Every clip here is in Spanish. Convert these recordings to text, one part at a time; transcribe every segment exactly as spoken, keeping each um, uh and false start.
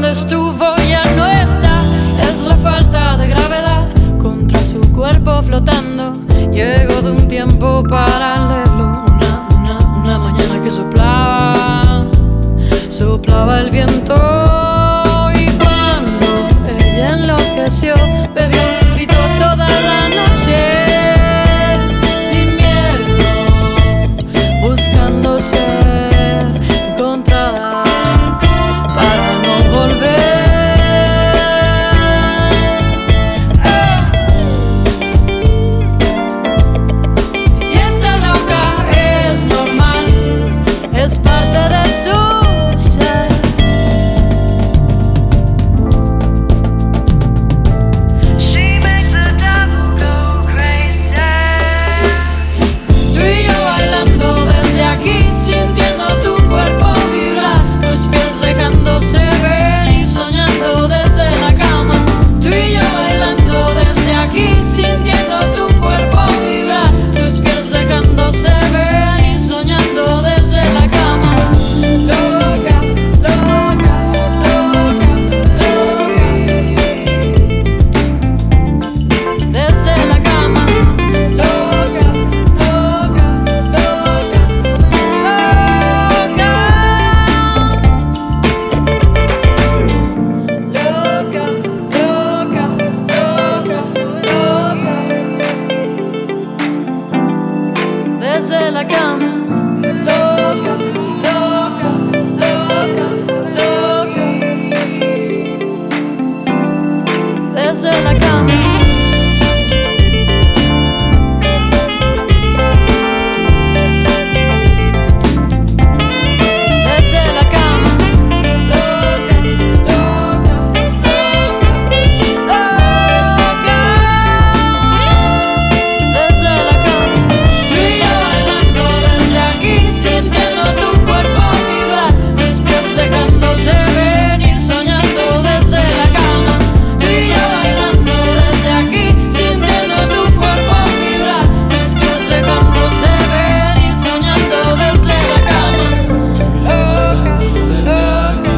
donde estuvo ya no está. Es la falta de gravedad contra su cuerpo flotando. Llegó de un tiempo paralelo, una, una, una mañana que soplaba, soplaba el viento. Y cuando ella enloqueció, bebió un grito toda la noche, sin miedo, buscando ser encontrada para no volver. Si está loca es normal, es parte de su ser. She makes the devil go crazy. Tú y yo bailando desde aquí, sintiendo tu cuerpo vibrar, tus pies dejándose ver y soñando desde la cama. Tú y yo bailando desde aquí, sintiendo tu cuerpo vibrar, tus pies dejándose ver y soñando desde la cama. Loca, loca, loca, loca, desde la cama. Loca, loca, loca, loca, loca, loca, loca, desde la cama. Loca, loca, loca, loca, desde la cama. Desde la cama, loca, loca, loca, loca, desde la cama. Tú y yo bailando desde aquí, sintiendo tu cuerpo vibrar, tus pies dejándose venir, soñando desde la cama. Tú y yo bailando desde aquí, sintiendo tu cuerpo vibrar, tus pies dejándose venir, soñando desde la cama. Loca, loca,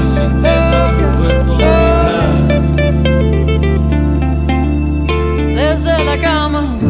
loca, loca, desde la cama.